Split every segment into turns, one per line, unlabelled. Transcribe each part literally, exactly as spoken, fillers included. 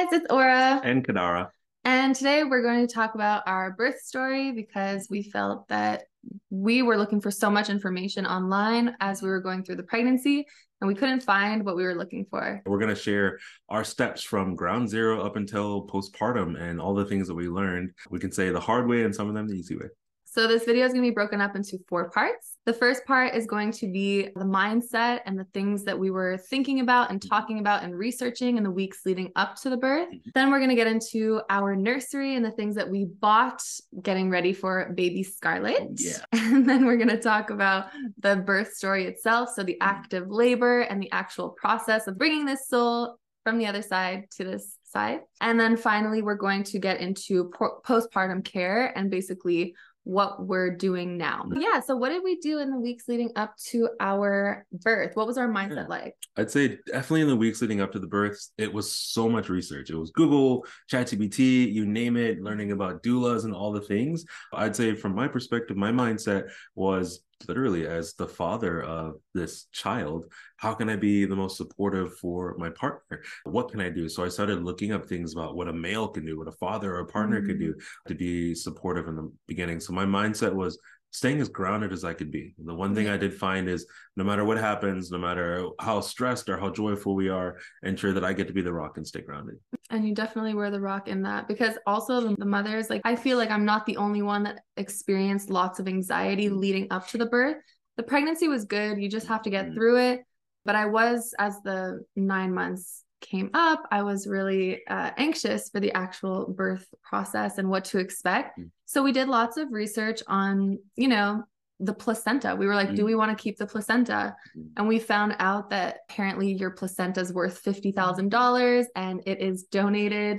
guys, it's Aura.
And Kadara.
And today we're going to talk about our birth story because we felt that we were looking for so much information online as we were going through the pregnancy and we couldn't find what we were looking for.
We're going to share our steps from ground zero up until postpartum and all the things that we learned. We can say the hard way and some of them the easy way.
So this video is going to be broken up into four parts. The first part is going to be the mindset and the things that we were thinking about and talking about and researching in the weeks leading up to the birth. Mm-hmm. Then we're going to get into our nursery and the things that we bought getting ready for baby Scarlett.
Yeah.
And then we're going to talk about the birth story itself. So the active labor and the actual process of bringing this soul from the other side to this side. And then finally, we're going to get into po- postpartum care and basically what we're doing now. Yeah. So what did we do in the weeks leading up to our birth? What was our mindset like?
I'd say definitely in the weeks leading up to the births, it was so much research. It was Google, ChatGPT, you name it, learning about doulas and all the things. I'd say from my perspective, my mindset was literally as the father of this child, how can I be the most supportive for my partner? What can I do? So I started looking up things about what a male can do, what a father or a partner mm-hmm. could do to be supportive in the beginning. So my mindset was staying as grounded as I could be. The one thing I did find is no matter what happens, no matter how stressed or how joyful we are, ensure that I get to be the rock and stay grounded.
And you definitely were the rock in that, because also the mothers, like, I feel like I'm not the only one that experienced lots of anxiety leading up to the birth. The pregnancy was good. You just have to get mm-hmm. through it. But I was, as the nine months came up, I was really uh, anxious for the actual birth process and what to expect. Mm-hmm. So we did lots of research on, you know, the placenta. We were like, mm-hmm. do we want to keep the placenta? Mm-hmm. And we found out that apparently your placenta is worth fifty thousand dollars and it is donated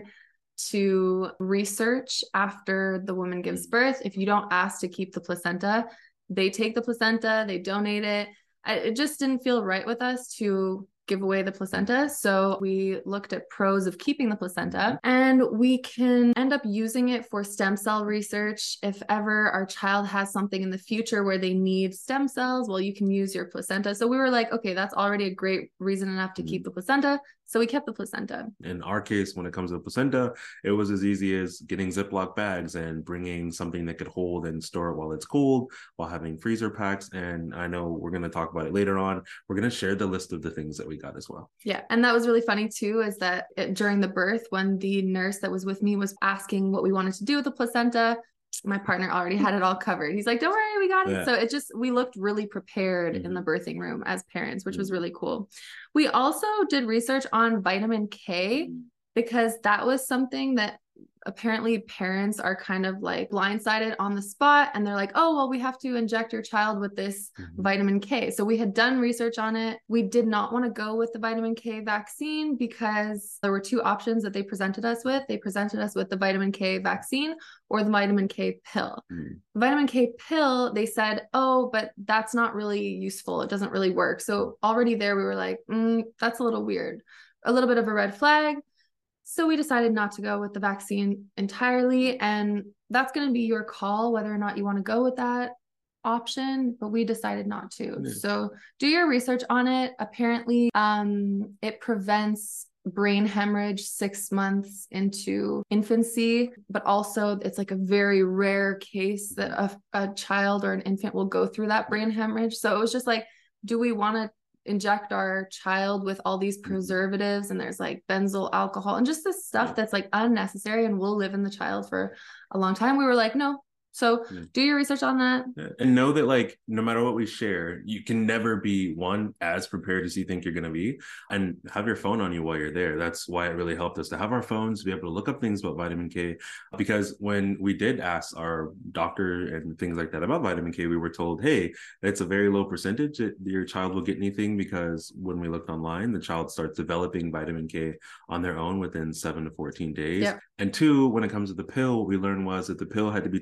to research after the woman gives birth. If you don't ask to keep the placenta, they take the placenta, they donate it. It just didn't feel right with us to give away the placenta. So we looked at pros of keeping the placenta, and we can end up using it for stem cell research. If ever our child has something in the future where they need stem cells, well, you can use your placenta. So we were like, okay, that's already a great reason enough to keep the placenta. So we kept the placenta.
In our case, when it comes to the placenta, it was as easy as getting Ziploc bags and bringing something that could hold and store it while it's cold, while having freezer packs. And I know we're going to talk about it later on. We're going to share the list of the things that we got as well.
Yeah. And that was really funny too, is that it, during the birth, when the nurse that was with me was asking what we wanted to do with the placenta, my partner already had it all covered. He's like, don't worry, we got it. Yeah. So it just, we looked really prepared mm-hmm. in the birthing room as parents, which mm-hmm. was really cool. We also did research on vitamin K because that was something that apparently parents are kind of like blindsided on the spot. And they're like, oh, well, we have to inject your child with this mm-hmm. vitamin K. So we had done research on it. We did not want to go with the vitamin K vaccine because there were two options that they presented us with. They presented us with the vitamin K vaccine or the vitamin K pill. Mm-hmm. Vitamin K pill, they said, oh, but that's not really useful. It doesn't really work. So already there, we were like, mm, that's a little weird, a little bit of a red flag. So we decided not to go with the vaccine entirely. And that's going to be your call, whether or not you want to go with that option, but we decided not to. Yeah. So do your research on it. Apparently, um, it prevents brain hemorrhage six months into infancy, but also it's like a very rare case that a, a child or an infant will go through that brain hemorrhage. So it was just like, do we want to inject our child with all these preservatives, and there's like benzyl alcohol and just this stuff that's like unnecessary and will live in the child for a long time? We were like, no. So yeah. do your research on that.
Yeah. And know that, like, no matter what we share, you can never be one as prepared as you think you're going to be, and have your phone on you while you're there. That's why it really helped us to have our phones, to be able to look up things about vitamin K, because when we did ask our doctor and things like that about vitamin K, we were told, hey, it's a very low percentage that your child will get anything, because when we looked online, the child starts developing vitamin K on their own within seven to fourteen days. Yep. And two, when it comes to the pill, we learned was that the pill had to be taken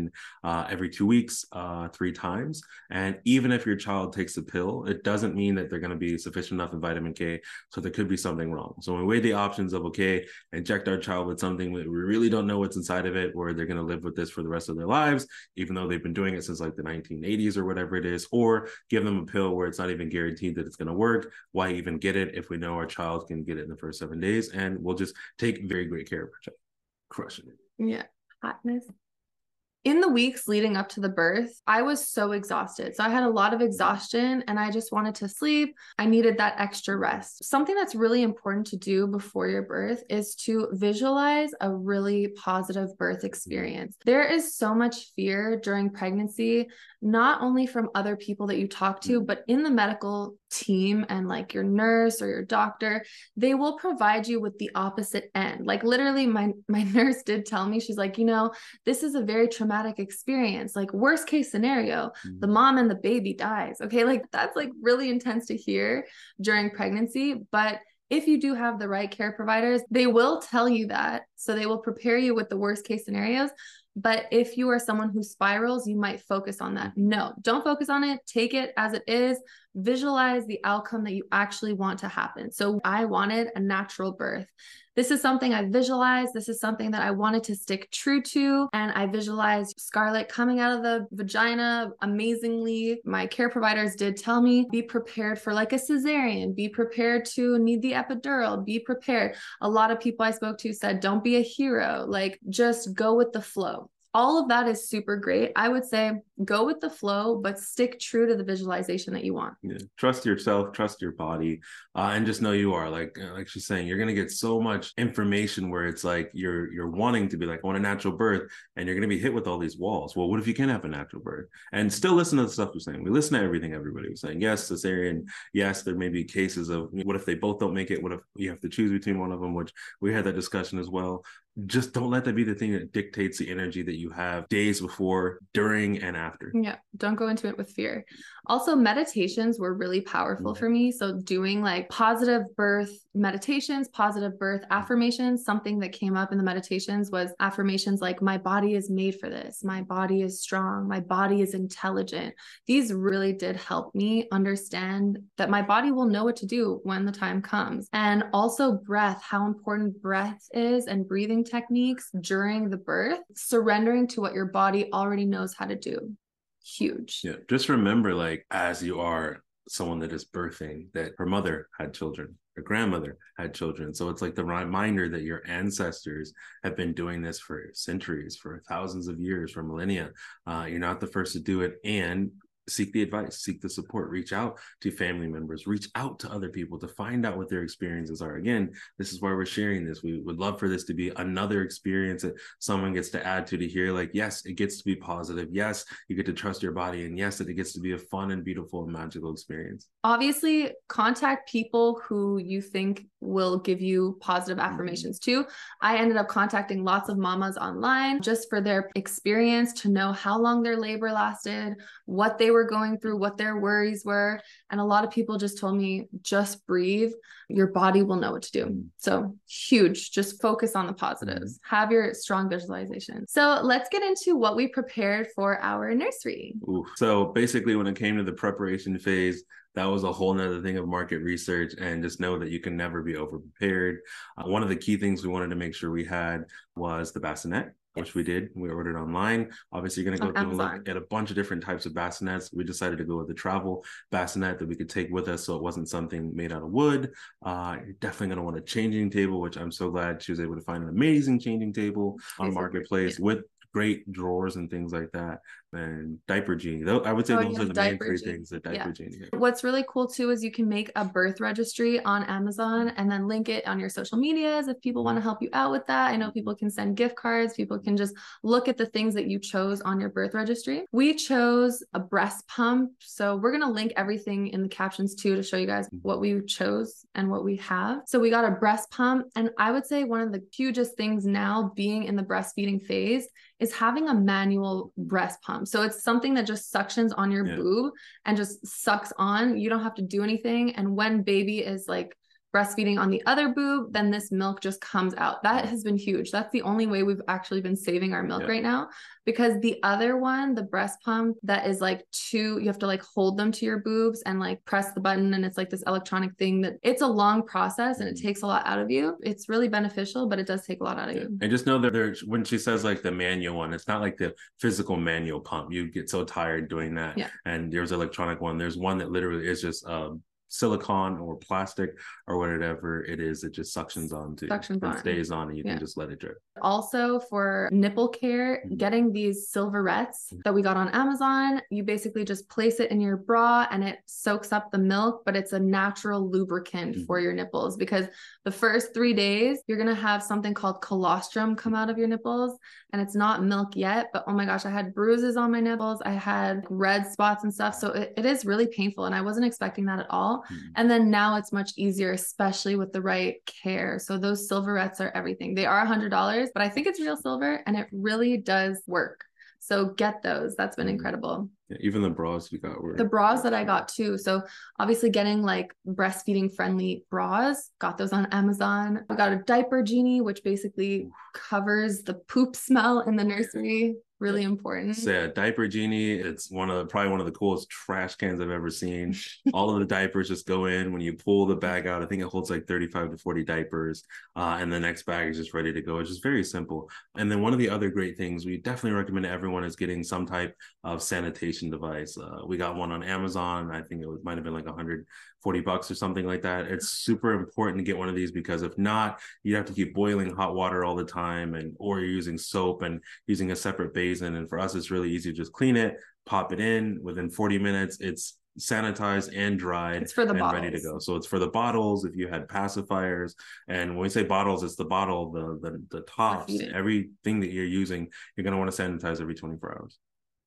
in uh, every two weeks, uh, three times. And even if your child takes a pill, it doesn't mean that they're going to be sufficient enough in vitamin K. So there could be something wrong. So when we weigh the options of, okay, inject our child with something that we really don't know what's inside of it, or they're going to live with this for the rest of their lives, even though they've been doing it since like the nineteen eighties or whatever it is, or give them a pill where it's not even guaranteed that it's going to work. Why even get it if we know our child can get it in the first seven days? And we'll just take very great care of our child. Crushing it.
Yeah. Hotness. In the weeks leading up to the birth, I was so exhausted. So I had a lot of exhaustion and I just wanted to sleep. I needed that extra rest. Something that's really important to do before your birth is to visualize a really positive birth experience. There is so much fear during pregnancy, not only from other people that you talk to, but in the medical team and like your nurse or your doctor, they will provide you with the opposite end. Like literally my, my nurse did tell me, she's like, you know, this is a very traumatic experience. Like worst case scenario, the mom and the baby dies. Okay. Like that's like really intense to hear during pregnancy. But if you do have the right care providers, they will tell you that. So they will prepare you with the worst case scenarios. But if you are someone who spirals, you might focus on that. No, don't focus on it. Take it as it is. Visualize the outcome that you actually want to happen. So I wanted a natural birth. This is something I visualized. This is something that I wanted to stick true to. And I visualized Scarlett coming out of the vagina amazingly. My care providers did tell me, be prepared for like a cesarean, be prepared to need the epidural, be prepared. A lot of people I spoke to said, don't be a hero, like just go with the flow. All of that is super great. I would say go with the flow, but stick true to the visualization that you want.
Yeah. Trust yourself, trust your body, uh, and just know you are. Like like she's saying, you're gonna get so much information where it's like you're you're wanting to be like, I want a natural birth, and you're gonna be hit with all these walls. Well, what if you can't have a natural birth? And still listen to the stuff we're saying. We listen to everything everybody was saying. Yes, cesarean. Yes, there may be cases of what if they both don't make it? What if you have to choose between one of them? Which we had that discussion as well. Just don't let that be the thing that dictates the energy that you have days before, during, and after.
Yeah. Don't go into it with fear. Also, meditations were really powerful mm-hmm. for me. So doing like positive birth meditations, positive birth affirmations, something that came up in the meditations was affirmations like, my body is made for this. My body is strong. My body is intelligent. These really did help me understand that my body will know what to do when the time comes. And also breath, how important breath is and breathing techniques during the birth, surrendering to what your body already knows how to do. Huge.
Yeah. Just remember, like, as you are someone that is birthing, that her mother had children, her grandmother had children. So it's like the reminder that your ancestors have been doing this for centuries, for thousands of years, for millennia. Uh, you're not the first to do it. And seek the advice, seek the support, reach out to family members, reach out to other people to find out what their experiences are. Again, this is why we're sharing this. We would love for this to be another experience that someone gets to add to, to hear like, yes, it gets to be positive. Yes, you get to trust your body. And yes, that it gets to be a fun and beautiful and magical experience.
Obviously, contact people who you think will give you positive affirmations too. I ended up contacting lots of mamas online just for their experience, to know how long their labor lasted, what they were going through, what their worries were. And a lot of people just told me, just breathe. Your body will know what to do. So huge. Just focus on the positives. Have your strong visualization. So let's get into what we prepared for our nursery.
Ooh. So basically, when it came to the preparation phase, that was a whole nother thing of market research, and just know that you can never be over prepared. Uh, one of the key things we wanted to make sure we had was the bassinet, which we did. We ordered online. Obviously, you're going to go through and look at a bunch of different types of bassinets. We decided to go with the travel bassinet that we could take with us, so it wasn't something made out of wood. Uh, you're definitely going to want a changing table, which I'm so glad she was able to find an amazing changing table on Marketplace, yeah, with great drawers and things like that. And diaper genie. Though I would say oh, those yeah, are the main three genie. things. The diaper yeah. genie. Yeah.
What's really cool too is you can make a birth registry on Amazon and then link it on your social medias if people want to help you out with that. I know people can send gift cards. People can just look at the things that you chose on your birth registry. We chose a breast pump. So we're going to link everything in the captions too to show you guys what we chose and what we have. So we got a breast pump. And I would say one of the hugest things now being in the breastfeeding phase is having a manual breast pump. So it's something that just suctions on your yeah. boob and just sucks on. You don't have to do anything. And when baby is like breastfeeding on the other boob, then this milk just comes out. That has been huge. That's the only way we've actually been saving our milk yeah. right now, because the other one, the breast pump, that is like two, you have to like hold them to your boobs and like press the button, and it's like this electronic thing that it's a long process and it takes a lot out of you. It's really beneficial, but it does take a lot out of yeah. you.
And just know that there, when she says like the manual one, it's not like the physical manual pump. You get so tired doing that.
Yeah.
And there's electronic one. There's one that literally is just um silicone or plastic or whatever it is. It just suctions onto
suctions
and
on.
stays on, and you
yeah.
can just let it drip.
Also for nipple care, mm-hmm. getting these silverettes mm-hmm. that we got on Amazon, you basically just place it in your bra and it soaks up the milk, but it's a natural lubricant mm-hmm. for your nipples, because the first three days you're going to have something called colostrum come out of your nipples, and it's not milk yet, but oh my gosh, I had bruises on my nipples. I had red spots and stuff. So it, it is really painful, and I wasn't expecting that at all. Mm-hmm. And then now it's much easier, especially with the right care. So those silverettes are everything. They are a hundred dollars, but I think it's real silver and it really does work. So get those. That's been incredible.
Yeah, even the bras you got were
the bras that I got too. So obviously getting like breastfeeding friendly bras, got those on Amazon. I got a diaper genie, which basically covers the poop smell in the nursery. Really important.
So yeah, diaper genie. It's one of the, probably one of the coolest trash cans I've ever seen. All of the diapers just go in. When you pull the bag out, I think it holds like thirty-five to forty diapers, uh, and the next bag is just ready to go. It's just very simple. And then one of the other great things we definitely recommend to everyone is getting some type of sanitation device. Uh, we got one on Amazon. I think it was, might have been like a hundred forty bucks or something like that. It's super important to get one of these, because if not, you have to keep boiling hot water all the time, and or you're using soap and using a separate basin. And for us, it's really easy to just clean it, pop it in. Within forty minutes, it's sanitized and dried.
It's for the
and
bottles.
Ready to go. So it's for the bottles. If you had pacifiers, and when we say bottles, it's the bottle, the the, the tops, everything that you're using, you're going to want to sanitize every twenty-four hours.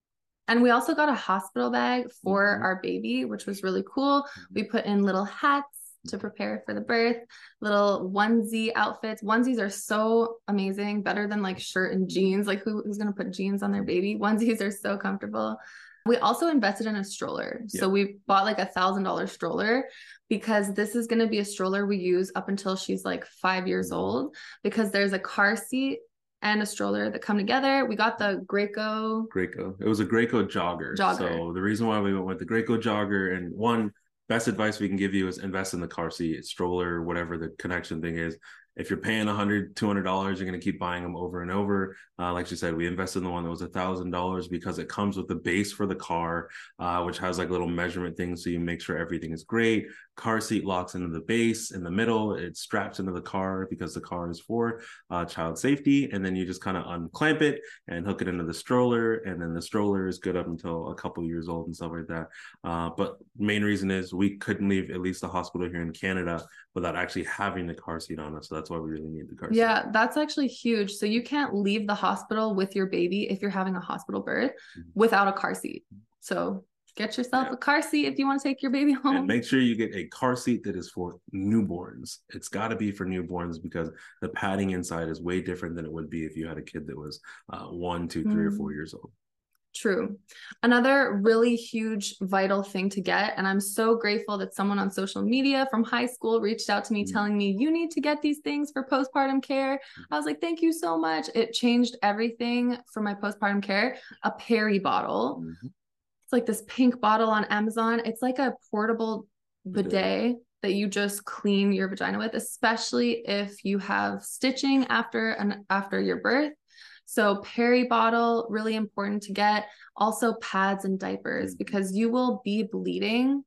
And we also got a hospital bag for mm-hmm. our baby, which was really cool. We put in little hats to prepare for the birth, little onesie outfits. Onesies are so amazing, better than like shirt and jeans. Like who, who's going to put jeans on their baby? Onesies are so comfortable. We also invested in a stroller. Yeah. So we bought like a thousand dollar stroller, because this is going to be a stroller we use up until she's like five years old, because there's a car seat and a stroller that come together. We got the Graco.
Graco. It was a Graco jogger.
jogger.
So the reason why we went with the Graco jogger, and one, best advice we can give you is invest in the car seat, stroller, whatever the connection thing is. If you're paying a hundred, two hundred dollars, you're going to keep buying them over and over. Uh, like she said, we invested in the one that was a thousand dollars, because it comes with the base for the car, uh, which has like little measurement things, so you make sure everything is great. Car seat locks into the base in the middle. It straps into the car, because the car is for uh, child safety. And then you just kind of unclamp it and hook it into the stroller. And then the stroller is good up until a couple years old and stuff like that. Uh, but main reason is we couldn't leave at least the hospital here in Canada without actually having the car seat on us. So that's why we really need the car seat.
Yeah, that's actually huge. So you can't leave the hospital with your baby if you're having a hospital birth mm-hmm. without a car seat. So get yourself yeah. a car seat if you want to take your baby home.
And make sure you get a car seat that is for newborns. It's got to be for newborns, because the padding inside is way different than it would be if you had a kid that was uh, one, two, three, mm. or four years old.
True. Another really huge, vital thing to get, and I'm so grateful that someone on social media from high school reached out to me mm. telling me, you need to get these things for postpartum care. I was like, thank you so much. It changed everything for my postpartum care. A Peri bottle. Mm-hmm. It's like this pink bottle on Amazon. It's like a portable bidet that you just clean your vagina with, especially if you have stitching after an after your birth. So Peri bottle, really important to get. Also pads and diapers, because you will be bleeding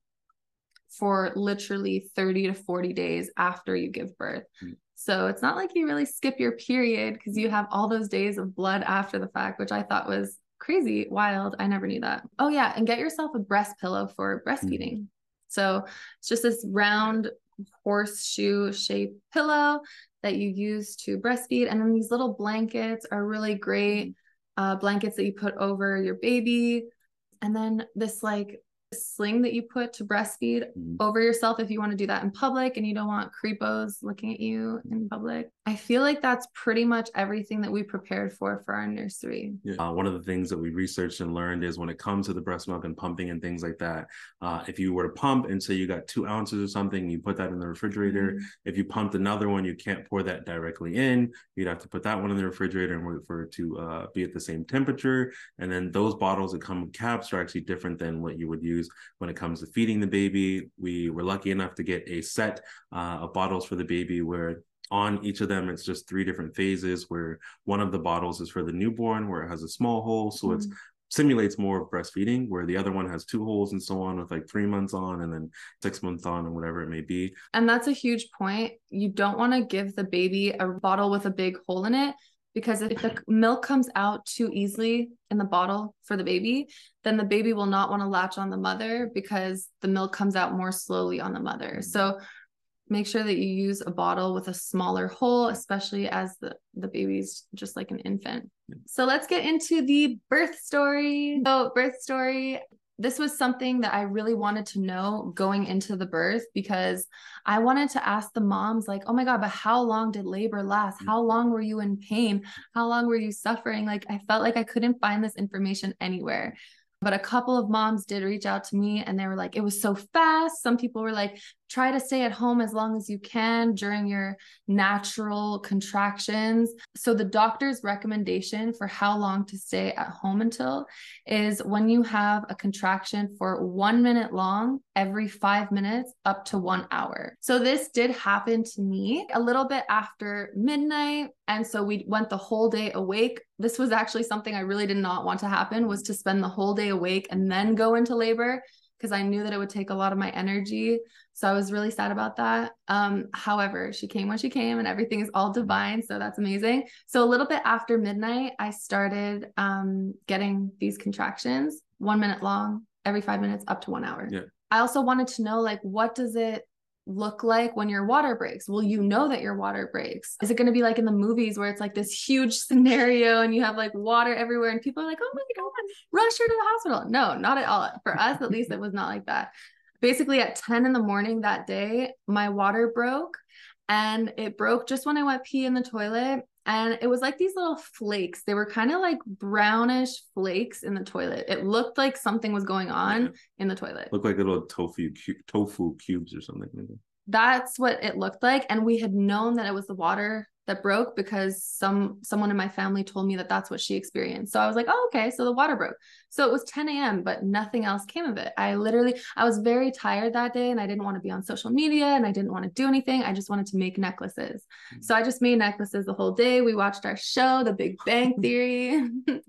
for literally thirty to forty days after you give birth. So it's not like you really skip your period, because you have all those days of blood after the fact, which I thought was crazy, wild. I never knew that. Oh yeah. And get yourself a breast pillow for breastfeeding. Mm-hmm. So it's just this round horseshoe shaped pillow that you use to breastfeed. And then these little blankets are really great, uh, blankets that you put over your baby. And then this like sling that you put to breastfeed mm-hmm. over yourself if you want to do that in public and you don't want creepos looking at you in public. I feel like that's pretty much everything that we prepared for for our nursery.
Yeah. Uh, one of the things that we researched and learned is when it comes to the breast milk and pumping and things like that, uh, if you were to pump and say you got two ounces or something, you put that in the refrigerator. Mm-hmm. If you pumped another one, you can't pour that directly in. You'd have to put that one in the refrigerator and wait for it to uh, be at the same temperature. And then those bottles that come with caps are actually different than what you would use when it comes to feeding the baby. We were lucky enough to get a set uh, of bottles for the baby where on each of them, it's just three different phases, where one of the bottles is for the newborn, where it has a small hole. So mm. it simulates more of breastfeeding, where the other one has two holes and so on, with like three months on and then six months on and whatever it may be.
And that's a huge point. You don't want to give the baby a bottle with a big hole in it, because if the milk comes out too easily in the bottle for the baby, then the baby will not want to latch on the mother because the milk comes out more slowly on the mother. Mm. So make sure that you use a bottle with a smaller hole, especially as the, the baby's just like an infant. So let's get into the birth story. So birth story, this was something that I really wanted to know going into the birth, because I wanted to ask the moms like, oh my God, but how long did labor last? How long were you in pain? How long were you suffering? Like, I felt like I couldn't find this information anywhere. But a couple of moms did reach out to me and they were like, it was so fast. Some people were like, try to stay at home as long as you can during your natural contractions. So the doctor's recommendation for how long to stay at home until is when you have a contraction for one minute long, every five minutes, up to one hour. So this did happen to me a little bit after midnight. And so we went the whole day awake. This was actually something I really did not want to happen, was to spend the whole day awake and then go into labor, because I knew that it would take a lot of my energy. So I was really sad about that. Um, however, she came when she came and everything is all divine. So that's amazing. So a little bit after midnight, I started um, getting these contractions, one minute long, every five minutes, up to one hour.
Yeah.
I also wanted to know, like, what does it look like when your water breaks? Will you know that your water breaks? Is it going to be like in the movies where it's like this huge scenario and you have like water everywhere and people are like, oh my God, rush her to the hospital? No, not at all. For us, at least, it was not like that. Basically at ten in the morning that day, my water broke, and it broke just when I went pee in the toilet. And it was like these little flakes. They were kind of like brownish flakes in the toilet. It looked like something was going on yeah. in the toilet.
Looked like little tofu tofu cubes or something.
That's what it looked like. And we had known that it was the water that broke because some someone in my family told me that that's what she experienced. So I was like, oh, okay, so the water broke. So it was ten a.m., but nothing else came of it. I literally, I was very tired that day and I didn't want to be on social media and I didn't want to do anything. I just wanted to make necklaces. Mm-hmm. So I just made necklaces the whole day. We watched our show, The Big Bang Theory.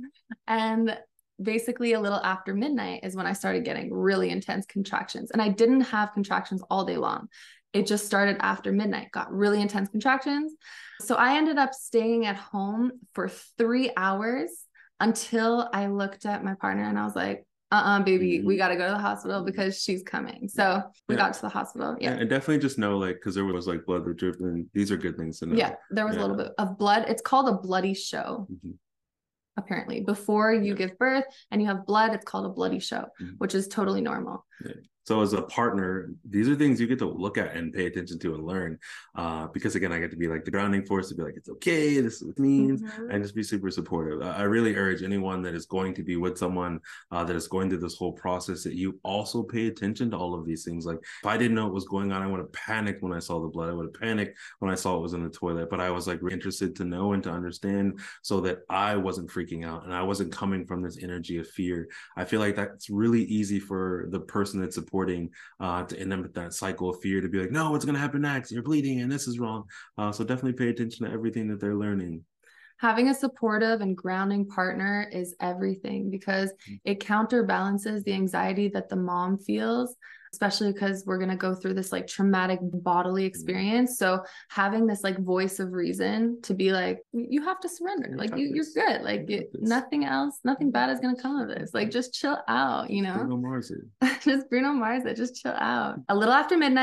And basically a little after midnight is when I started getting really intense contractions. And I didn't have contractions all day long. It just started after midnight, got really intense contractions. So I ended up staying at home for three hours until I looked at my partner and I was like, uh-uh, baby, we got to go to the hospital because she's coming. So we yeah. got to the hospital. Yeah.
yeah. And definitely just know, like, because there was like blood that dripped, and these are good things to know.
Yeah. There was yeah. a little bit of blood. It's called a bloody show. Mm-hmm. Apparently, before you yeah. give birth and you have blood, it's called a bloody show, mm-hmm. which is totally normal. Yeah.
So as a partner, these are things you get to look at and pay attention to and learn. Uh, because again, I get to be like the grounding force to be like, it's okay, this is what it means, mm-hmm. and just be super supportive. I really urge anyone that is going to be with someone uh, that is going through this whole process that you also pay attention to all of these things. Like, if I didn't know what was going on, I would have panicked when I saw the blood. I would have panicked when I saw it was in the toilet, but I was like interested to know and to understand so that I wasn't freaking out and I wasn't coming from this energy of fear. I feel like that's really easy for the person that's supporting uh to end up with that cycle of fear, to be like, no, what's going to happen next? You're bleeding and this is wrong. Uh, so definitely pay attention to everything that they're learning.
Having a supportive and grounding partner is everything, because it counterbalances the anxiety that the mom feels, especially because we're going to go through this like traumatic bodily experience. So having this like voice of reason to be like, you have to surrender. Like you, you're good. Like it, nothing else, nothing bad is going to come of this. Like just chill out, you know?
Bruno Mars it.
Just Bruno Mars it. Just chill out. A little after midnight,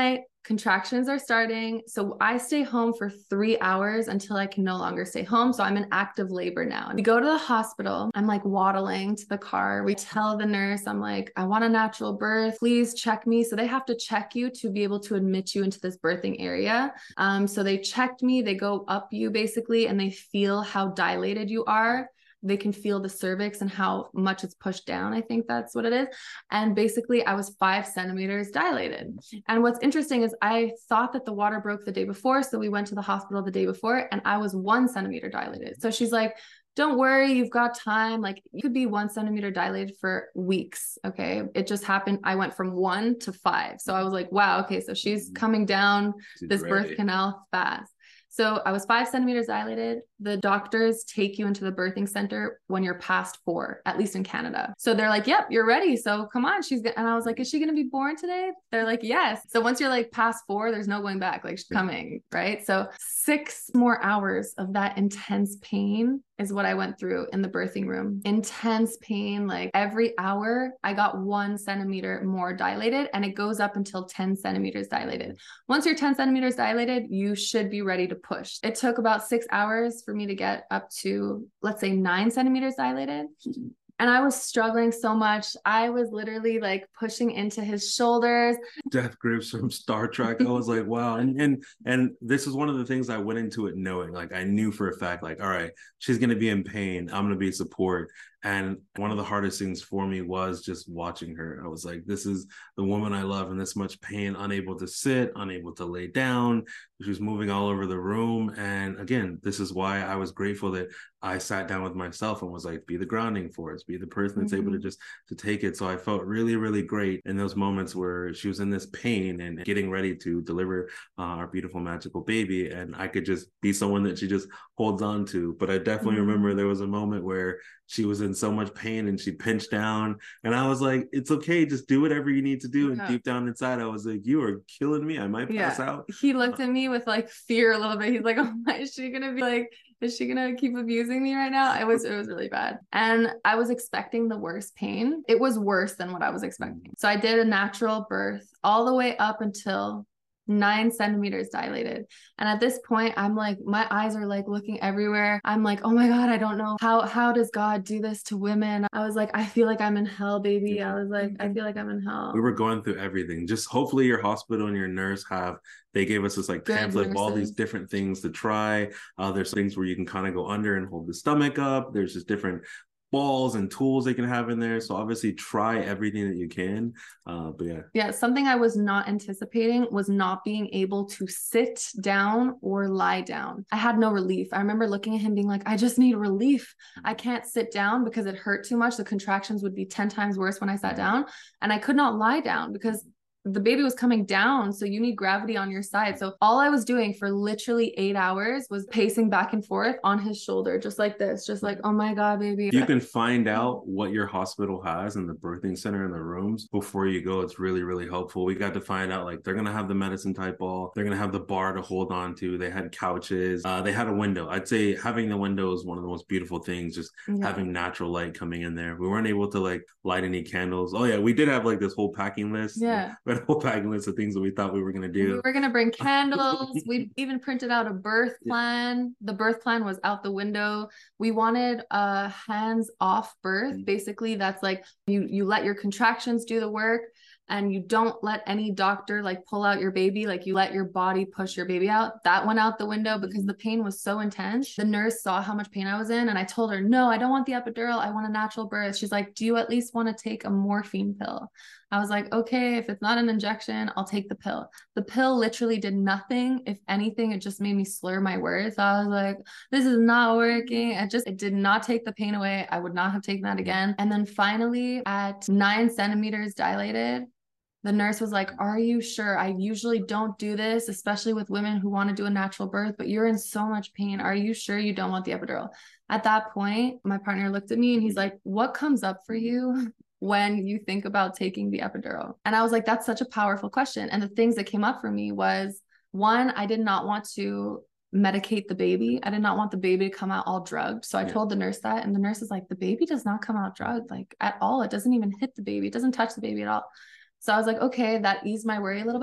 contractions are starting. So I stay home for three hours until I can no longer stay home. So I'm in active labor now. We go to the hospital. I'm like waddling to the car. We tell the nurse, I'm like, I want a natural birth. Please check me. So they have to check you to be able to admit you into this birthing area. Um, so they checked me. They go up you basically, and they feel how dilated you are. They can feel the cervix and how much it's pushed down. I think that's what it is. And basically I was five centimeters dilated. And what's interesting is I thought that the water broke the day before. So we went to the hospital the day before and I was one centimeter dilated. So she's like, don't worry, you've got time. Like you could be one centimeter dilated for weeks. Okay. It just happened. I went from one to five. So I was like, wow. Okay. So she's coming down she's this ready. birth canal fast. So I was five centimeters dilated. The doctors take you into the birthing center when you're past four, at least in Canada. So they're like, yep, you're ready. So come on. She's and I was like, is she going to be born today? They're like, yes. So once you're like past four, there's no going back. Like she's coming, right? So six more hours of that intense pain is what I went through in the birthing room. Intense pain. Like every hour I got one centimeter more dilated, and it goes up until ten centimeters dilated. Once you're ten centimeters dilated, you should be ready to push. It took about six hours for me to get up to, let's say, nine centimeters dilated. And I was struggling so much. I was literally like pushing into his shoulders.
Death grips from Star Trek. I was like, wow. And and and this is one of the things I went into it knowing. Like I knew for a fact, like, all right, she's gonna be in pain. I'm gonna be support. And one of the hardest things for me was just watching her. I was like, this is the woman I love in this much pain, unable to sit, unable to lay down. She was moving all over the room. And again, this is why I was grateful that I sat down with myself and was like, be the grounding force, be the person that's mm-hmm. able to just to take it. So I felt really, really great in those moments where she was in this pain and getting ready to deliver uh, our beautiful, magical baby. And I could just be someone that she just holds on to. But I definitely mm-hmm. remember there was a moment where she was in so much pain and she pinched down. And I was like, it's okay. Just do whatever you need to do. And yeah. deep down inside, I was like, you are killing me. I might pass yeah. out.
He looked at me with like fear a little bit. He's like, oh my, is she going to be like, is she going to keep abusing me right now? It was, it was really bad. And I was expecting the worst pain. It was worse than what I was expecting. So I did a natural birth all the way up until nine centimeters dilated. And at this point, I'm like, my eyes are like looking everywhere. I'm like, oh my God, I don't know. How, how does God do this to women? I was like, I feel like I'm in hell, baby. I was like, I feel like I'm in hell.
We were going through everything. Just hopefully your hospital and your nurse have, they gave us this like Good pamphlet nurses. Of all these different things to try. Uh, there's things where you can kind of go under and hold the stomach up. There's just different balls and tools they can have in there. So obviously try everything that you can. Uh, but yeah.
Yeah. Something I was not anticipating was not being able to sit down or lie down. I had no relief. I remember looking at him being like, I just need relief. I can't sit down because it hurt too much. The contractions would be ten times worse when I sat down, and I could not lie down because the baby was coming down. So you need gravity on your side. So all I was doing for literally eight hours was pacing back and forth on his shoulder, just like this, just like, oh my God, baby.
You can find out what your hospital has in the birthing center in the rooms before you go. It's really, really helpful. We got to find out, like, they're going to have the medicine type ball. They're going to have the bar to hold on to. They had couches. Uh, they had a window. I'd say having the window is one of the most beautiful things, just yeah. having natural light coming in there. We weren't able to like light any candles. Oh yeah, we did have like this whole packing list.
Yeah.
A whole packing list of things that we thought we were going to do.
We were going to bring candles. We even printed out a birth plan. The birth plan was out the window. We wanted a hands-off birth. Mm-hmm. Basically, that's like you you let your contractions do the work, and you don't let any doctor like pull out your baby. Like you let your body push your baby out. That went out the window because the pain was so intense. The nurse saw how much pain I was in, and I told her, no, I don't want the epidural. I want a natural birth. She's like, do you at least want to take a morphine pill? I was like, okay, if it's not an injection, I'll take the pill. The pill literally did nothing. If anything, it just made me slur my words. I was like, this is not working. It just, it did not take the pain away. I would not have taken that again. And then finally at nine centimeters dilated, the nurse was like, are you sure? I usually don't do this, especially with women who want to do a natural birth, but you're in so much pain. Are you sure you don't want the epidural? At that point, my partner looked at me and he's like, what comes up for you when you think about taking the epidural? And I was like, that's such a powerful question. And the things that came up for me was, one, I did not want to medicate the baby. I did not want the baby to come out all drugged. So I yeah. told the nurse that, and the nurse is like, the baby does not come out drugged, like at all. It doesn't even hit the baby. It doesn't touch the baby at all. So I was like, okay, that eased my worry a little bit.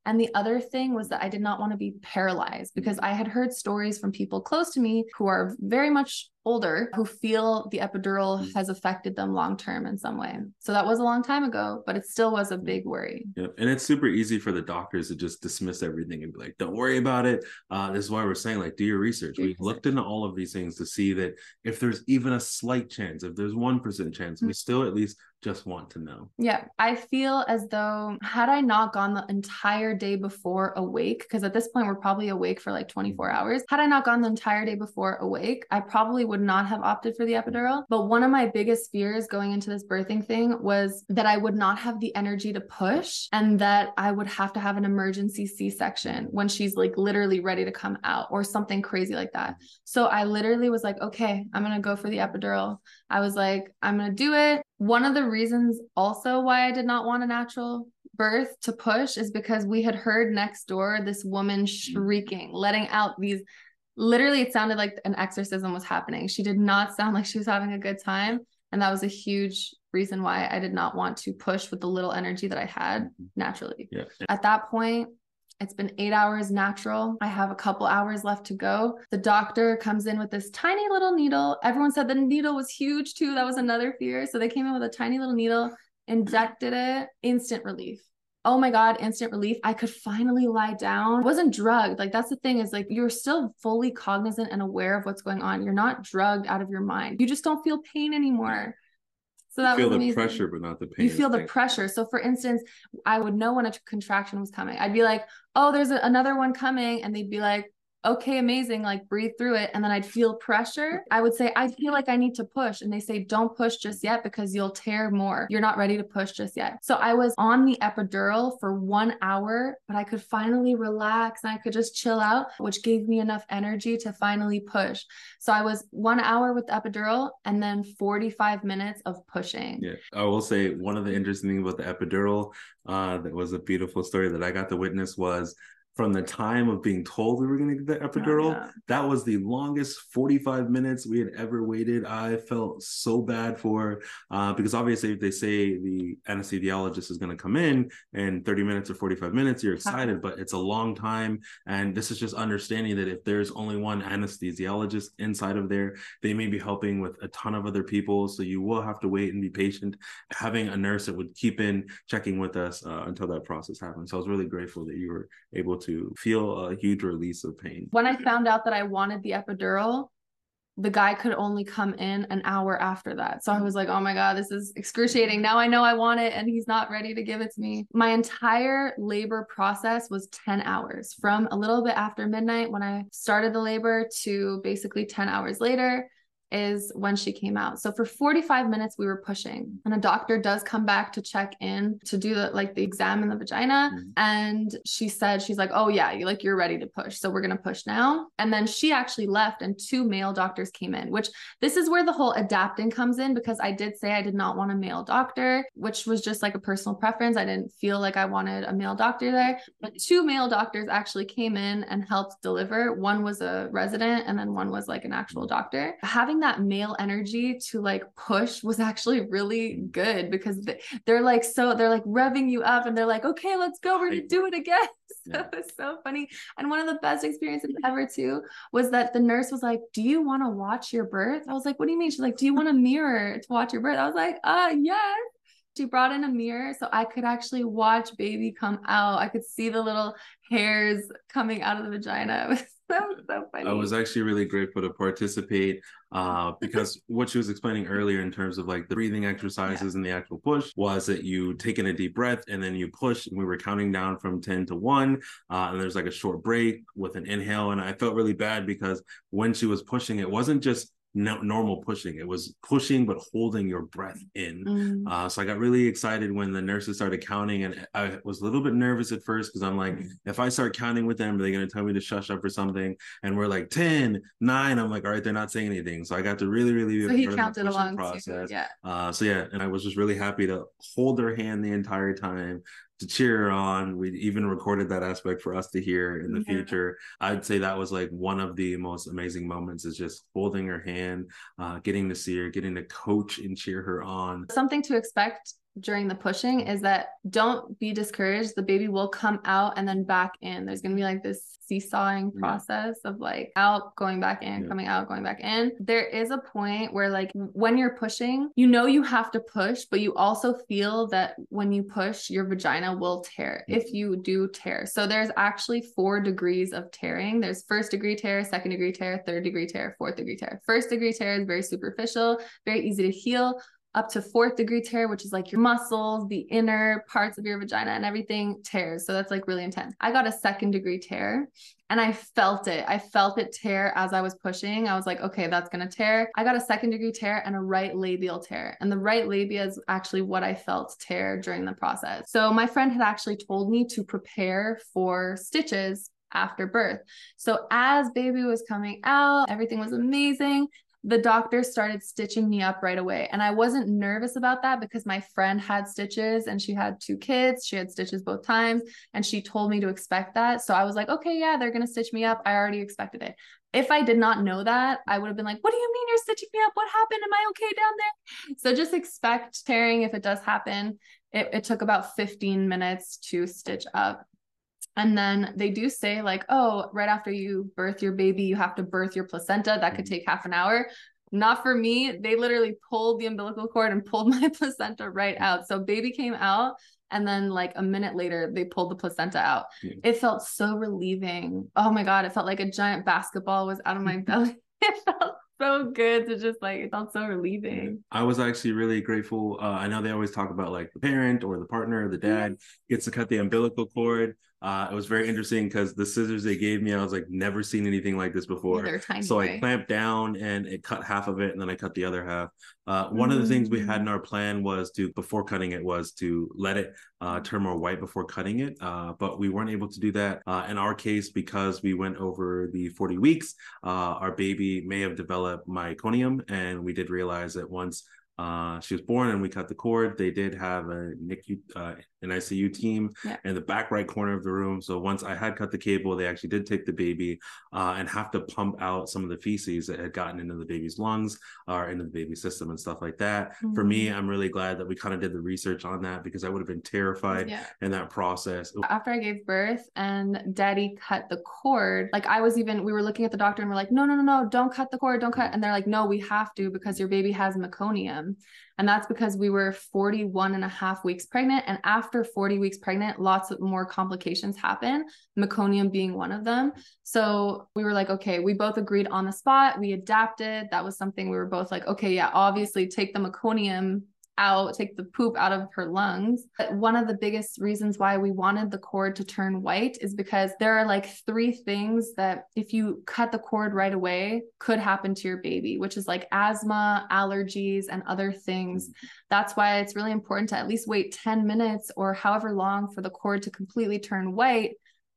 And the other thing was that I did not want to be paralyzed, because I had heard stories from people close to me who are very much older, who feel the epidural has affected them long-term in some way. So that was a long time ago, but it still was a big worry.
Yeah. And it's super easy for the doctors to just dismiss everything and be like, don't worry about it. Uh, this is why we're saying, like, do your research. Do your We've research. looked into all of these things to see that if there's even a slight chance, if there's one percent chance, mm-hmm. we still at least just want to know.
Yeah. I feel as though had I not gone the entire day before awake, because at this point we're probably awake for like twenty-four hours. Had I not gone the entire day before awake, I probably would not have opted for the epidural. But one of my biggest fears going into this birthing thing was that I would not have the energy to push, and that I would have to have an emergency C-section when she's like literally ready to come out, or something crazy like that. So I literally was like, okay, I'm going to go for the epidural. I was like, I'm going to do it. One of the reasons also why I did not want a natural birth to push is because we had heard next door this woman shrieking, letting out these, literally it sounded like an exorcism was happening. She did not sound like she was having a good time. And that was a huge reason why I did not want to push with the little energy that I had naturally.
Yeah.
At that point, it's been eight hours natural. I have a couple hours left to go. The doctor comes in with this tiny little needle. Everyone said the needle was huge too. That was another fear. So they came in with a tiny little needle, injected it, instant relief. Oh my God, instant relief. I could finally lie down. I wasn't drugged. Like, that's the thing, is like, you're still fully cognizant and aware of what's going on. You're not drugged out of your mind. You just don't feel pain anymore. So that
you feel
was
the pressure, but not the pain.
You feel the pressure. So for instance, I would know when a contraction was coming. I'd be like, oh, there's a, another one coming. And they'd be like, okay, amazing. Like, breathe through it. And then I'd feel pressure. I would say, I feel like I need to push. And they say, don't push just yet because you'll tear more. You're not ready to push just yet. So I was on the epidural for one hour, but I could finally relax and I could just chill out, which gave me enough energy to finally push. So I was one hour with the epidural and then forty-five minutes of pushing.
Yeah. I will say one of the interesting things about the epidural, uh, that was a beautiful story that I got to witness was, from the time of being told we were going to get the epidural, oh, yeah. that was the longest forty-five minutes we had ever waited. I felt so bad for, uh, because obviously if they say the anesthesiologist is going to come in in thirty minutes or forty-five minutes, you're excited, but it's a long time. And this is just understanding that if there's only one anesthesiologist inside of there, they may be helping with a ton of other people. So you will have to wait and be patient. Having a nurse that would keep in checking with us uh, until that process happens. So I was really grateful that you were able to to feel a huge release of pain.
When I found out that I wanted the epidural, the guy could only come in an hour after that. So I was like, oh my God, this is excruciating. Now I know I want it and he's not ready to give it to me. My entire labor process was ten hours, from a little bit after midnight when I started the labor to basically ten hours later is when she came out. So for forty-five minutes we were pushing, and a doctor does come back to check in to do the like the exam in the vagina. Mm-hmm. And she said, she's like, oh yeah, you like you're ready to push. So we're going to push now. And then she actually left and two male doctors came in, which this is where the whole adapting comes in, because I did say I did not want a male doctor, which was just like a personal preference. I didn't feel like I wanted a male doctor there, but two male doctors actually came in and helped deliver. One was a resident and then one was like an actual doctor. Having that male energy to like push was actually really good, because they're like, so they're like revving you up and they're like, okay, let's go, we're gonna do it again. So yeah. It was so funny. And one of the best experiences ever too was that the nurse was like, do you want to watch your birth? I was like, what do you mean? She's like, do you want a mirror to watch your birth? I was like, uh yes. She brought in a mirror so I could actually watch baby come out. I could see the little hairs coming out of the vagina. It was so, so funny.
I was actually really grateful to participate uh, because what she was explaining earlier in terms of like the breathing exercises yeah. and the actual push was that you take in a deep breath and then you push, and we were counting down from ten to one uh, and there's like a short break with an inhale. And I felt really bad because when she was pushing, it wasn't just No, normal pushing. It was pushing, but holding your breath in. Mm. Uh, so I got really excited when the nurses started counting, and I was a little bit nervous at first because I'm like, if I start counting with them, are they going to tell me to shush up or something? And we're like ten, nine. I'm like, all right, they're not saying anything. So I got to really, really be
so he counted along process. Too, yeah.
Uh, so yeah, and I was just really happy to hold her hand the entire time, to cheer her on. We even recorded that aspect for us to hear in the yeah. future. I'd say that was like one of the most amazing moments, is just holding her hand, uh, getting to see her, getting to coach and cheer her on.
Something to expect during the pushing is that don't be discouraged. The baby will come out and then back in. There's going to be like this seesawing process yeah. of like out, going back in, yeah. coming out, going back in. There is a point where like when you're pushing, you know, you have to push, but you also feel that when you push, your vagina will tear mm-hmm. if you do tear. So there's actually four degrees of tearing. There's first degree tear, second degree tear, third degree tear, fourth degree tear. First degree tear is very superficial, very easy to heal. Up to fourth degree tear, which is like your muscles, the inner parts of your vagina and everything tears. So that's like really intense. I got a second degree tear and I felt it. I felt it tear as I was pushing. I was like, okay, that's going to tear. I got a second degree tear and a right labial tear. And the right labia is actually what I felt tear during the process. So my friend had actually told me to prepare for stitches after birth. So as baby was coming out, everything was amazing. The doctor started stitching me up right away. And I wasn't nervous about that because my friend had stitches and she had two kids. She had stitches both times and she told me to expect that. So I was like, okay, yeah, they're going to stitch me up. I already expected it. If I did not know that, I would have been like, what do you mean you're stitching me up? What happened? Am I okay down there? So just expect tearing if it does happen. It, it took about fifteen minutes to stitch up. And then they do say like, oh, right after you birth your baby, you have to birth your placenta. That could take half an hour. Not for me. They literally pulled the umbilical cord and pulled my placenta right out. So baby came out. And then like a minute later, they pulled the placenta out. Yeah. It felt so relieving. Oh my God. It felt like a giant basketball was out of my belly. It felt so good to just like, it felt so relieving.
I was actually really grateful. Uh, I know they always talk about like the parent or the partner or the dad gets to cut the umbilical cord. Uh, it was very interesting because the scissors they gave me, I was like, never seen anything like this before.
Yeah, tiny
so
way.
I clamped down and it cut half of it and then I cut the other half. Uh, one mm-hmm. of the things we had in our plan was to, before cutting it, was to let it uh, turn more white before cutting it. Uh, but we weren't able to do that uh, in our case because we went over the forty weeks. Uh, our baby may have developed meconium, and we did realize that once Uh, she was born and we cut the cord. They did have a N I C U, uh, an I C U team yeah. in the back right corner of the room. So once I had cut the cable, they actually did take the baby uh, and have to pump out some of the feces that had gotten into the baby's lungs or into the baby's system and stuff like that. Mm-hmm. For me, I'm really glad that we kind of did the research on that because I would have been terrified yeah. in that process.
After I gave birth and daddy cut the cord, like I was even, we were looking at the doctor and we're like, no, no, no, no, don't cut the cord, don't cut. And they're like, no, we have to because your baby has meconium. And that's because we were forty-one and a half weeks pregnant. And after forty weeks pregnant, lots of more complications happen, meconium being one of them. So we were like, okay, we both agreed on the spot. We adapted. That was something we were both like, okay, yeah, obviously take the meconium out, take the poop out of her lungs. But one of the biggest reasons why we wanted the cord to turn white is because there are like three things that if you cut the cord right away could happen to your baby, which is like asthma, allergies, and other things. That's why it's really important to at least wait ten minutes or however long for the cord to completely turn white,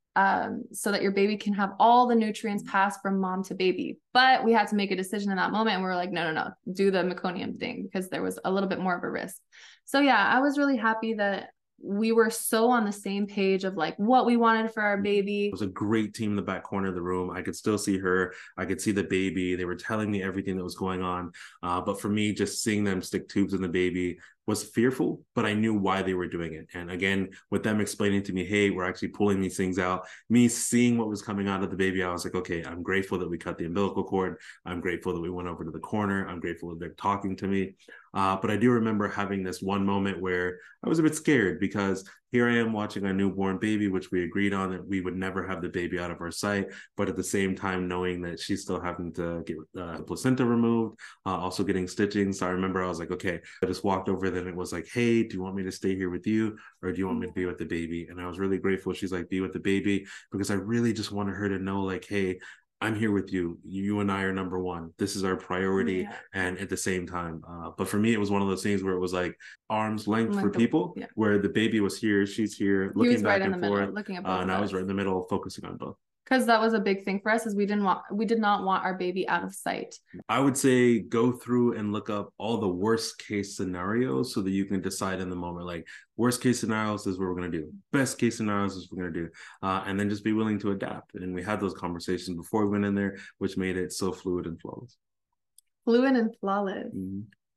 um, so that your baby can have all the nutrients pass from mom to baby. But we had to make a decision in that moment. And we were like, no, no, no, do the meconium thing because there was a little bit more of a risk. So yeah, I was really happy that we were so on the same page of like what we wanted for our baby.
It was a great team in the back corner of the room. I could still see her. I could see the baby. They were telling me everything that was going on. Uh, but for me, just seeing them stick tubes in the baby was fearful, but I knew why they were doing it. And again, with them explaining to me, hey, we're actually pulling these things out, me seeing what was coming out of the baby, I was like, okay, I'm grateful that we cut the umbilical cord. I'm grateful that we went over to the corner. I'm grateful that they're talking to me. Uh, but I do remember having this one moment where I was a bit scared because here I am watching our newborn baby, which we agreed on that we would never have the baby out of our sight. But at the same time, knowing that she's still having to get uh, the placenta removed, uh, also getting stitching. So I remember I was like, okay, I just walked over there and it was like, hey, do you want me to stay here with you or do you want me to be with the baby? And I was really grateful. She's like, be with the baby, because I really just wanted her to know like, hey, I'm here with you. You and I are number one. This is our priority. Yeah. And at the same time, uh, but for me, it was one of those things where it was like arm's length like for the, people, yeah. where the baby was here, she's here, looking back right and forth, middle, looking at both uh, and I was right in the middle, focusing on both.
Because that was a big thing for us, is we didn't want, we did not want our baby out of sight.
I would say go through and look up all the worst case scenarios so that you can decide in the moment, like worst case scenarios is what we're going to do. Best case scenarios is what we're going to do. Uh, and then just be willing to adapt. And we had those conversations before we went in there, which made it so fluid and flawless.
Fluid and flawless.
Mm-hmm.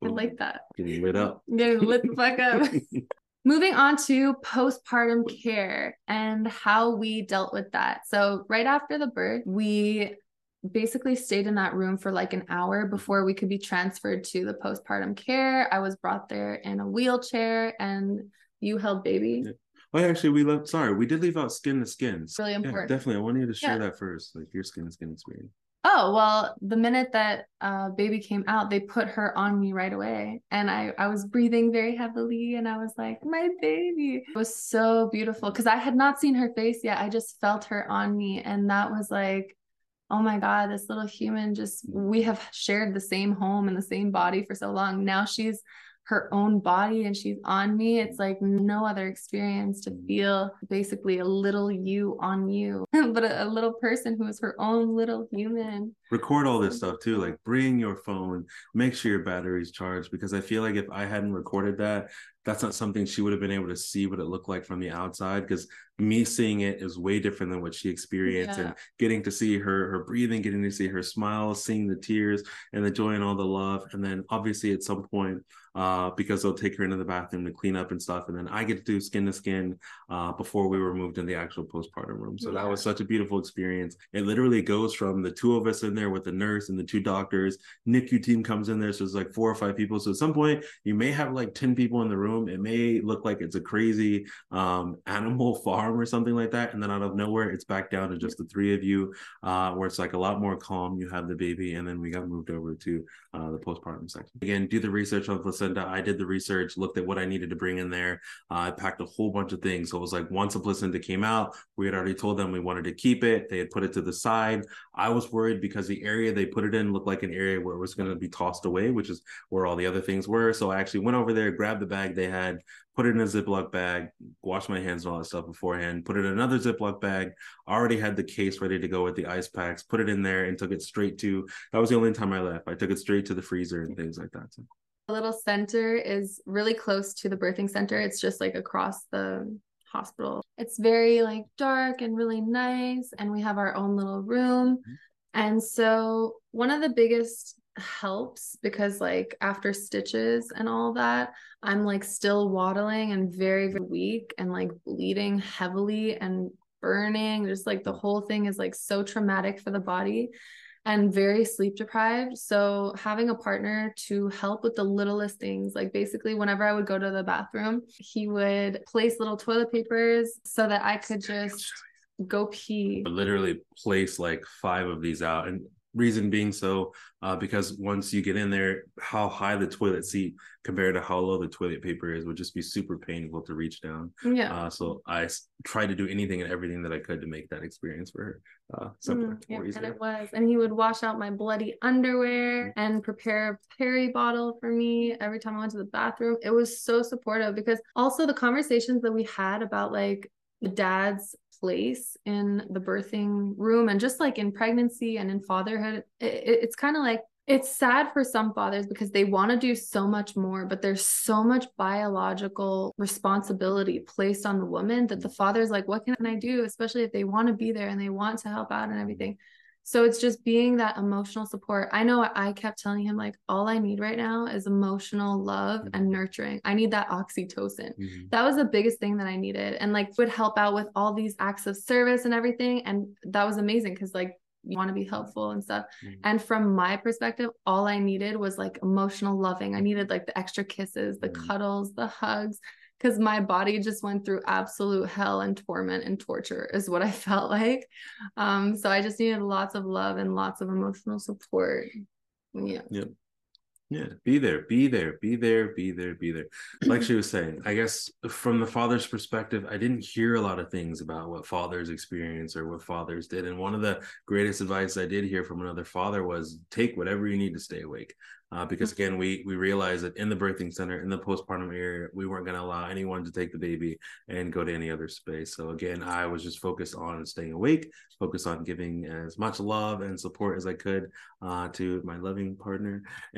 I like that.
Getting lit up.
Getting lit the fuck up. Moving on to postpartum care and how we dealt with that. So right after the birth, we basically stayed in that room for like an hour before we could be transferred to the postpartum care. I was brought there in a wheelchair and you held baby.
Yeah. Oh, actually, we left. Sorry, we did leave out skin to skin.
Really important.
Yeah, definitely. I want you to share
yeah.
that first, like your skin to skin experience.
Oh, well, the minute that uh, baby came out, they put her on me right away. And I, I was breathing very heavily and I was like, my baby. It was so beautiful because I had not seen her face yet. I just felt her on me. And that was like, oh my God, this little human just, we have shared the same home and the same body for so long. Now she's her own body and she's on me. It's like no other experience to feel basically a little you on you, but a, a little person who is her own little human.
Record all this stuff too, like bring your phone, make sure your battery's charged, because I feel like if I hadn't recorded that, that's not something she would have been able to see what it looked like from the outside, because me seeing it is way different than what she experienced. Yeah. And getting to see her her breathing, getting to see her smile, seeing the tears and the joy and all the love. And then obviously at some point, uh, because they'll take her into the bathroom to clean up and stuff. And then I get to do skin to skin uh, before we were moved in the actual postpartum room. So yeah. That was such a beautiful experience. It literally goes from the two of us in there with the nurse and the two doctors. N I C U team comes in there. So it's like four or five people. So at some point you may have like ten people in the room. It may look like it's a crazy um, animal farm or something like that. And then out of nowhere, it's back down to just the three of you, uh, where it's like a lot more calm. You have the baby. And then we got moved over to uh, the postpartum section. Again, do the research on placenta. I did the research, looked at what I needed to bring in there. Uh, I packed a whole bunch of things. So it was like once a placenta came out, we had already told them we wanted to keep it. They had put it to the side. I was worried because the area they put it in looked like an area where it was going to be tossed away, which is where all the other things were. So I actually went over there, grabbed the bag they had, put it in a Ziploc bag, washed my hands and all that stuff beforehand, put it in another Ziploc bag, already had the case ready to go with the ice packs, put it in there and took it straight to, that was the only time I left. I took it straight to the freezer and things like that. So.
The little center is really close to the birthing center. It's just like across the hospital. It's very like dark and really nice. And we have our own little room. Mm-hmm. And so one of the biggest helps, because like after stitches and all that, I'm like still waddling and very, very weak and like bleeding heavily and burning. Just like the whole thing is like so traumatic for the body and very sleep deprived. So having a partner to help with the littlest things, like basically whenever I would go to the bathroom, he would place little toilet papers so that I could just go pee.
Literally place like five of these out. And reason being so, uh, because once you get in there, how high the toilet seat compared to how low the toilet paper is would just be super painful to reach down.
Yeah.
Uh, so I tried to do anything and everything that I could to make that experience for her uh, simpler.
Mm, yeah, and it was. And he would wash out my bloody underwear and prepare a peri bottle for me every time I went to the bathroom. It was so supportive, because also the conversations that we had about like the dad's place in the birthing room and just like in pregnancy and in fatherhood, it, it, it's kind of like, it's sad for some fathers because they want to do so much more, but there's so much biological responsibility placed on the woman that the father's like, what can I do? Especially if they want to be there and they want to help out and everything. So it's just being that emotional support. I know I kept telling him like, all I need right now is emotional love mm-hmm. and nurturing. I need that oxytocin. Mm-hmm. That was the biggest thing that I needed. And like would help out with all these acts of service and everything. And that was amazing because like you want to be helpful and stuff. Mm-hmm. And from my perspective, all I needed was like emotional loving. I needed like the extra kisses, the mm-hmm. cuddles, the hugs. Because my body just went through absolute hell and torment and torture is what I felt like. Um, so I just needed lots of love and lots of emotional support. Yeah.
Yep. Yeah. Be there, be there, be there, be there, be there. Like she was saying, I guess from the father's perspective, I didn't hear a lot of things about what fathers experience or what fathers did. And one of the greatest advice I did hear from another father was take whatever you need to stay awake. Uh, because again, we we realized that in the birthing center, in the postpartum area, we weren't going to allow anyone to take the baby and go to any other space. So again, I was just focused on staying awake, focused on giving as much love and support as I could uh, to my loving partner and our baby.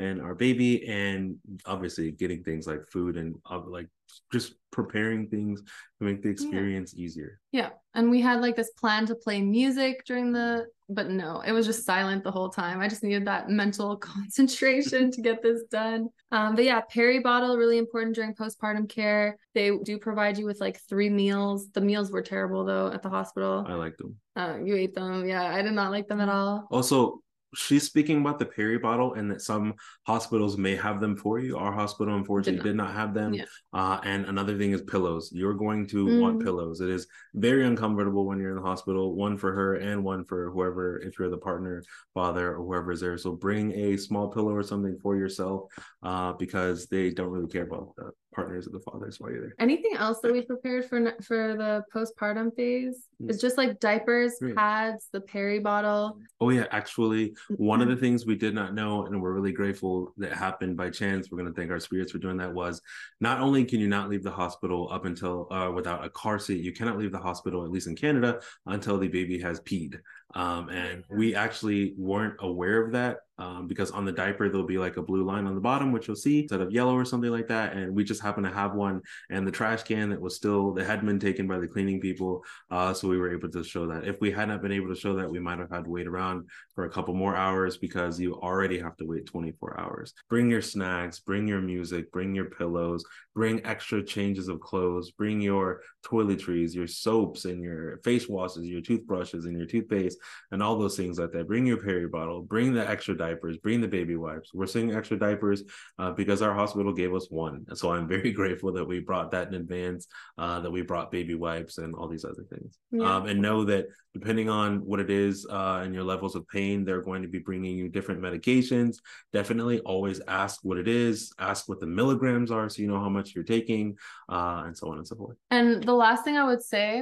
baby, and obviously getting things like food and uh, like just preparing things to make the experience yeah. easier.
Yeah. And we had like this plan to play music during the, but no, it was just silent the whole time. I just needed that mental concentration to get this done. Um, but yeah, peri bottle, really important during postpartum care. They do provide you with like three meals. The meals were terrible though at the hospital.
I liked them.
Uh, you ate them. Yeah. I did not like them at all.
Also, she's speaking about the peri bottle and that some hospitals may have them for you. Our hospital, unfortunately, did not, did not have them. Yeah. Uh, and another thing is pillows. You're going to mm. want pillows. It is very uncomfortable when you're in the hospital, one for her and one for whoever, if you're the partner, father, or whoever is there. So bring a small pillow or something for yourself uh, because they don't really care about the partners of the fathers while you're there.
Anything else that we prepared for for the postpartum phase? Mm. It's just like diapers, Great. pads, the peri bottle.
Oh yeah, actually, one of the things we did not know, and we're really grateful that happened by chance, we're going to thank our spirits for doing that, was not only can you not leave the hospital up until uh, without a car seat, you cannot leave the hospital, at least in Canada, until the baby has peed. Um, and we actually weren't aware of that um, because on the diaper, there'll be like a blue line on the bottom, which you'll see instead of yellow or something like that. And we just happened to have one, and the trash can that was still, that hadn't been taken by the cleaning people. Uh, so we were able to show that. If we had not been able to show that, we might have had to wait around for a couple more hours because you already have to wait twenty-four hours. Bring your snacks, bring your music, bring your pillows, bring extra changes of clothes, bring your toiletries, your soaps and your face washes, your toothbrushes and your toothpaste, and all those things like that. Bring your peri bottle, bring the extra diapers, bring the baby wipes. We're saying extra diapers uh, because our hospital gave us one. And so I'm very grateful that we brought that in advance, uh, that we brought baby wipes and all these other things. Yeah. Um, and know that depending on what it is uh, and your levels of pain, they're going to be bringing you different medications. Definitely always ask what it is, ask what the milligrams are so you know how much you're taking, uh, and so on and so forth.
And the last thing I would say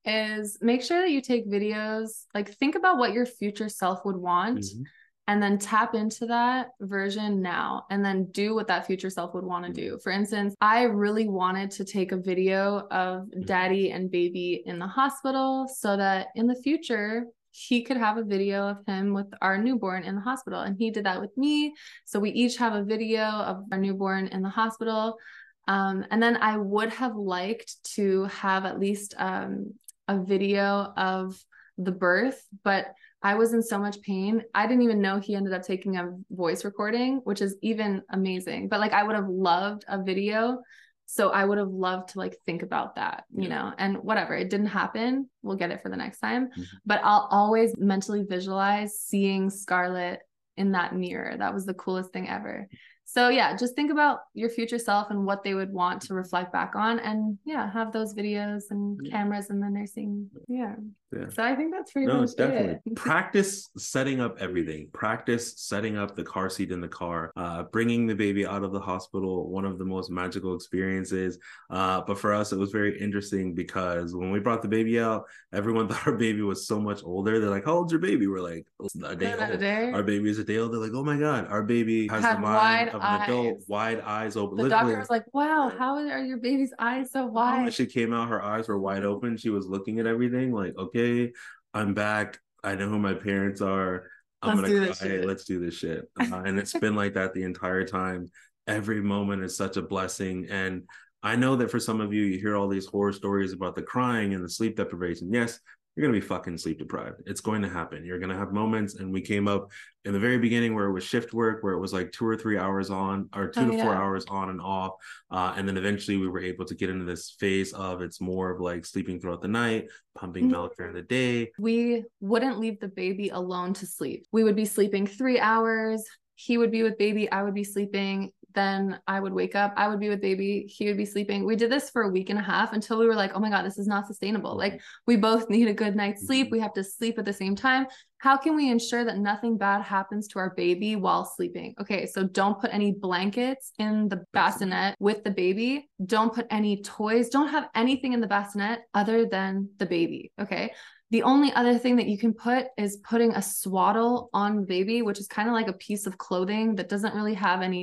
is make sure that you take videos, like think about what your future self would want, mm-hmm. and then tap into that version now, and then do what that future self would want to do. For instance, I really wanted to take a video of daddy and baby in the hospital so that in the future, he could have a video of him with our newborn in the hospital. And he did that with me. So we each have a video of our newborn in the hospital. Um, and then I would have liked to have at least um, a video of the birth, but I was in so much pain. I didn't even know he ended up taking a voice recording, which is even amazing. But like, I would have loved a video. So I would have loved to like think about that, you yeah. know, and whatever, it didn't happen. We'll get it for the next time, mm-hmm. but I'll always mentally visualize seeing Scarlett in that mirror. That was the coolest thing ever. So yeah, just think about your future self and what they would want to reflect back on, and yeah, have those videos and yeah. cameras in the nursing. Yeah. yeah. So I think that's pretty no, much it's definitely it.
Practice setting up everything. Practice setting up the car seat in the car, uh, bringing the baby out of the hospital. One of the most magical experiences. Uh, but for us, it was very interesting because when we brought the baby out, everyone thought our baby was so much older. They're like, "How old's your baby?" We're like, "A day old." A day. Our baby is a day old. They're like, "Oh my god, our baby has Had the mind of an eyes. adult, wide eyes open."
The Literally, doctor was like, "Wow, how are your baby's eyes so wide?"
She came out, her eyes were wide open. She was looking at everything like, "Okay, I'm back. I know who my parents are. I'm Let's gonna cry. Let's do this shit." Uh, and it's been like that the entire time. Every moment is such a blessing. And I know that for some of you, you hear all these horror stories about the crying and the sleep deprivation. Yes, you're going to be fucking sleep deprived. It's going to happen. You're going to have moments. And we came up in the very beginning where it was shift work, where it was like two or three hours on, or two oh, to yeah. four hours on and off. Uh, and then eventually we were able to get into this phase of it's more of like sleeping throughout the night, pumping mm-hmm. milk during the day.
We wouldn't leave the baby alone to sleep. We would be sleeping three hours. He would be with baby. I would be sleeping. Then I would wake up, I would be with baby, he would be sleeping. We did this for a week and a half until we were like, oh my God, this is not sustainable. Like, we both need a good night's sleep. We have to sleep at the same time. How can we ensure that nothing bad happens to our baby while sleeping? Okay, so don't put any blankets in the bassinet with the baby. Don't put any toys. Don't have anything in the bassinet other than the baby, okay? The only other thing that you can put is putting a swaddle on the baby, which is kind of like a piece of clothing that doesn't really have any like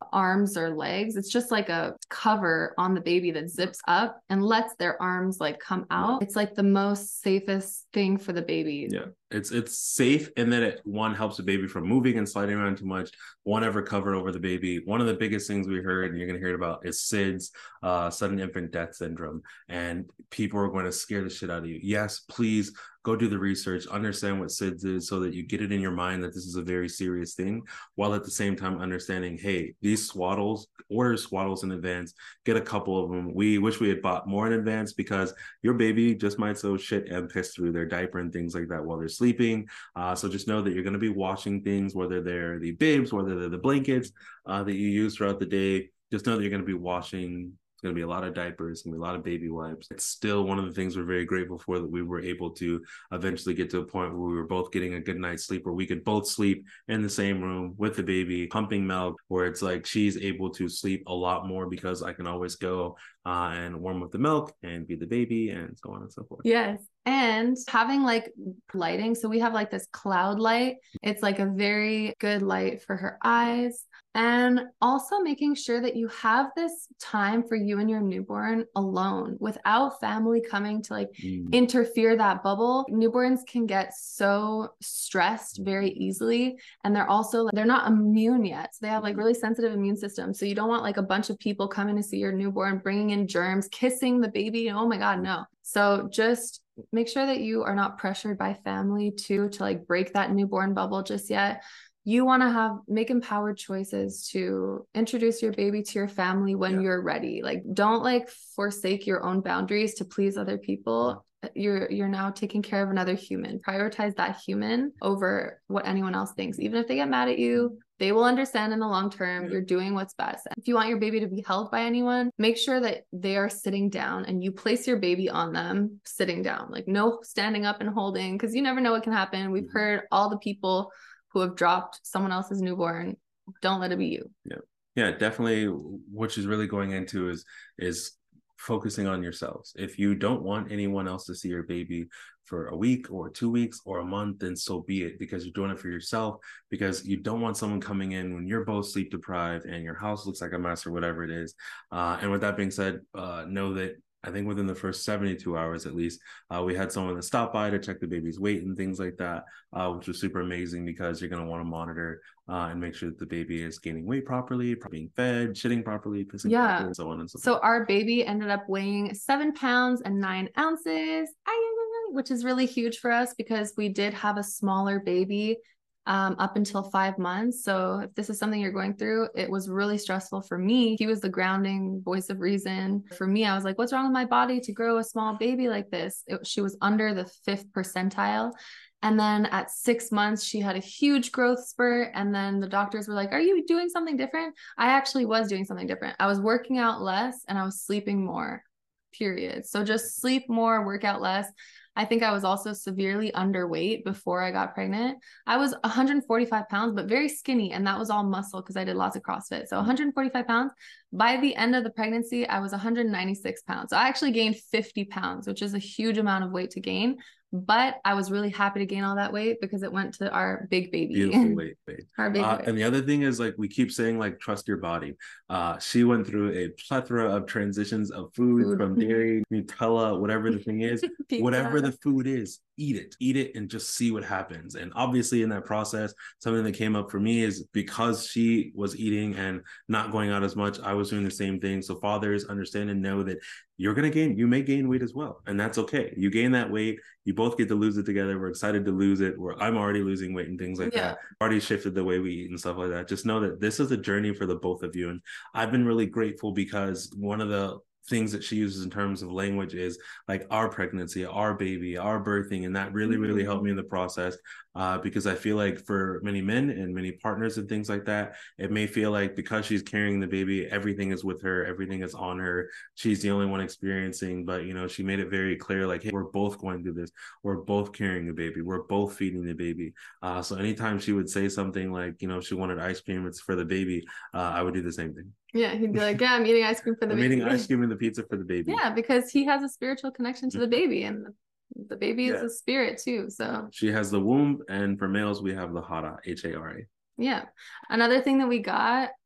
arms or legs. It's just like a cover on the baby that zips up and lets their arms like come out. It's like the most safest thing for the baby.
Yeah, it's it's safe, and then it one helps the baby from moving and sliding around too much. One ever covered over the baby. One of the biggest things we heard, and you're going to hear about, is S I D S, uh, sudden infant death syndrome, and people are going to scare the shit out of you. Yes, please go do the research, understand what S I D S is, so that you get it in your mind that this is a very serious thing, while at the same time understanding, hey, these swaddles, order swaddles in advance, get a couple of them. We wish we had bought more in advance, because your baby just might so shit and piss through their diaper and things like that while they're sleeping. Uh, so just know that you're going to be washing things, whether they're the bibs, whether they're the blankets uh, that you use throughout the day. Just know that you're going to be washing. Going to be a lot of diapers, going to be a lot of baby wipes. It's still one of the things we're very grateful for, that we were able to eventually get to a point where we were both getting a good night's sleep, where we could both sleep in the same room with the baby, pumping milk, where it's like she's able to sleep a lot more because I can always go uh, and warm up the milk and feed the baby and so on and so forth.
Yes. And having like lighting. So we have like this cloud light. It's like a very good light for her eyes. And also making sure that you have this time for you and your newborn alone, without family coming to like mm. interfere that bubble. Newborns can get so stressed very easily. And they're also, they're not immune yet. So they have like really sensitive immune systems. So you don't want like a bunch of people coming to see your newborn, bringing in germs, kissing the baby. Oh my God, no. So just make sure that you are not pressured by family too, to like break that newborn bubble just yet. You want to have, make empowered choices to introduce your baby to your family when yeah. you're ready. Like, don't like forsake your own boundaries to please other people. Yeah. You're, you're now taking care of another human. Prioritize that human over what anyone else thinks. Even if they get mad at you, they will understand in the long term. You're doing what's best. If you want your baby to be held by anyone, make sure that they are sitting down and you place your baby on them sitting down. Like, no standing up and holding, because you never know what can happen. We've heard all the people who have dropped someone else's newborn. Don't let it be you.
Yeah. Yeah, definitely. What she's really going into is, is focusing on yourselves. If you don't want anyone else to see your baby for a week or two weeks or a month, then so be it, because you're doing it for yourself, because you don't want someone coming in when you're both sleep deprived and your house looks like a mess or whatever it is. Uh, and with that being said, uh, know that I think within the first seventy-two hours, at least, uh, we had someone that stopped by to check the baby's weight and things like that, uh, which was super amazing, because you're going to want to monitor uh, and make sure that the baby is gaining weight properly, being fed, shitting properly, pissing
yeah.
properly, and so on and so forth.
So our baby ended up weighing seven pounds and nine ounces, which is really huge for us, because we did have a smaller baby Um, up until five months. So if this is something you're going through, it was really stressful for me. He was the grounding voice of reason. For me, I was like, what's wrong with my body to grow a small baby like this? It, she was under the fifth percentile. And then at six months, she had a huge growth spurt. And then the doctors were like, are you doing something different? I actually was doing something different. I was working out less and I was sleeping more, period. So just sleep more, work out less. I think I was also severely underweight before I got pregnant. I was one hundred forty-five pounds, but very skinny. And that was all muscle because I did lots of CrossFit. So one hundred forty-five pounds. By the end of the pregnancy, I was one hundred ninety-six pounds. So I actually gained fifty pounds, which is a huge amount of weight to gain. But I was really happy to gain all that weight because it went to our big baby.
Beautiful weight, babe.
Our big
uh,
weight.
And the other thing is, like, we keep saying, like, trust your body. Uh, she went through a plethora of transitions of food, food. from dairy, Nutella, whatever the thing is, whatever the food is, eat it, eat it and just see what happens. And obviously in that process, something that came up for me is because she was eating and not going out as much, I was doing the same thing. So fathers, understand and know that you're going to gain, you may gain weight as well. And that's okay. You gain that weight. You both get to lose it together. We're excited to lose it. We're, I'm already losing weight and things like yeah. that. Already shifted the way we eat and stuff like that. Just know that this is a journey for the both of you. And I've been really grateful because one of the things that she uses in terms of language is like our pregnancy, our baby, our birthing. And that really, really helped me in the process uh, because I feel like for many men and many partners and things like that, it may feel like because she's carrying the baby, everything is with her, everything is on her. She's the only one experiencing, but you know, she made it very clear, like, hey, we're both going through this. We're both carrying the baby. We're both feeding the baby. Uh, so anytime she would say something like, you know, she wanted ice cream, it's for the baby, uh, I would do the same thing.
Yeah, he'd be like, yeah, I'm eating ice cream for the
I'm
baby.
eating ice cream and the pizza for the baby.
Yeah, because he has a spiritual connection to the baby, and the baby
yeah.
is a spirit too. So
she has the womb, and for males, we have the hara, H A R A.
Yeah. Another thing that we got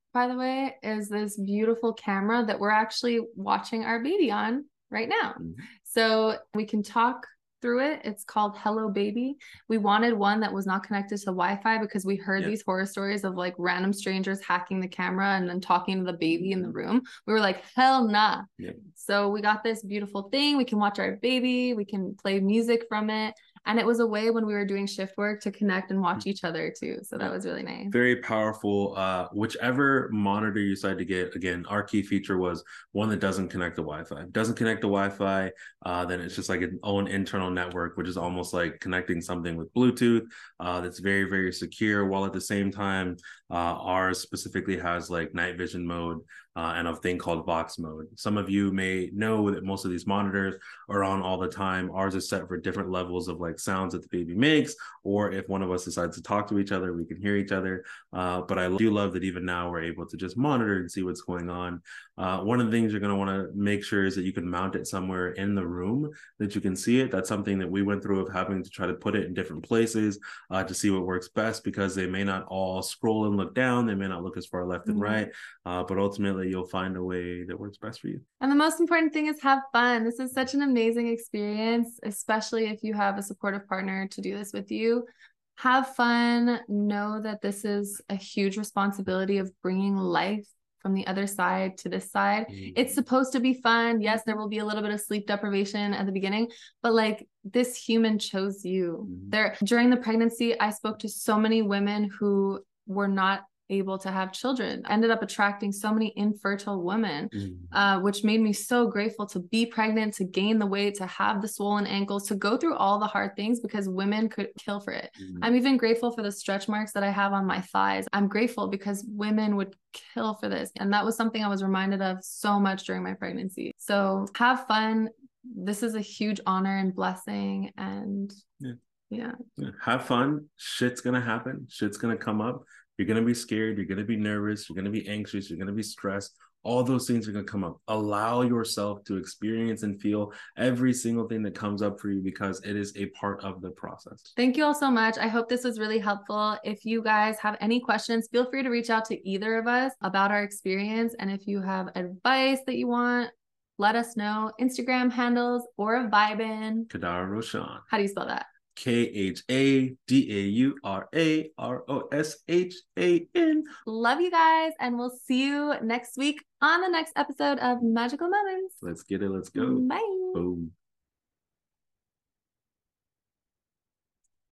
by the way, is this beautiful camera that we're actually watching our baby on right now. Mm-hmm. So we can talk through it. It's called Hello Baby. We wanted one that was not connected to Wi-Fi because we heard yeah. these horror stories of like random strangers hacking the camera and then talking to the baby in the room. We were like, hell nah. Yeah. So we got this beautiful thing. We can watch our baby. We can play music from it. And it was a way when we were doing shift work to connect and watch each other too. So that was really nice.
Very powerful. Uh, whichever monitor you decide to get, again, our key feature was one that doesn't connect to Wi-Fi. If it doesn't connect to Wi-Fi, uh, then it's just like an own internal network, which is almost like connecting something with Bluetooth. Uh, that's very, very secure. While at the same time, uh, ours specifically has like night vision mode. Uh, and a thing called Vox mode. Some of you may know that most of these monitors are on all the time. Ours is set for different levels of like sounds that the baby makes, or if one of us decides to talk to each other, we can hear each other. Uh, but I do love that even now we're able to just monitor and see what's going on. Uh, one of the things you're going to want to make sure is that you can mount it somewhere in the room that you can see it. That's something that we went through of having to try to put it in different places uh, to see what works best, because they may not all scroll and look down. They may not look as far left mm-hmm. and right, uh, but ultimately you'll find a way that works best for you.
And the most important thing is have fun. This is such an amazing experience, especially if you have a supportive partner to do this with you. Have fun. Know that this is a huge responsibility of bringing life from the other side to this side. Mm-hmm. It's supposed to be fun. Yes, there will be a little bit of sleep deprivation at the beginning, but like this human chose you. Mm-hmm. There during the pregnancy, I spoke to so many women who were not able to have children. I ended up attracting so many infertile women, mm. uh, which made me so grateful to be pregnant, to gain the weight, to have the swollen ankles, to go through all the hard things because women could kill for it. Mm. I'm even grateful for the stretch marks that I have on my thighs. I'm grateful because women would kill for this. And that was something I was reminded of so much during my pregnancy. So have fun. This is a huge honor and blessing. And yeah, yeah.
yeah. Have fun. Shit's going to happen. Shit's going to come up. You're going to be scared. You're going to be nervous. You're going to be anxious. You're going to be stressed. All those things are going to come up. Allow yourself to experience and feel every single thing that comes up for you, because it is a part of the process.
Thank you all so much. I hope this was really helpful. If you guys have any questions, feel free to reach out to either of us about our experience. And if you have advice that you want, let us know. Instagram handles or a Vibin.
Khadara Roshan.
How do you spell that?
K H A D A U R A R O S H A N.
Love you guys, and we'll see you next week on the next episode of Magical Moments.
Let's get it. Let's go.
Bye.
Boom.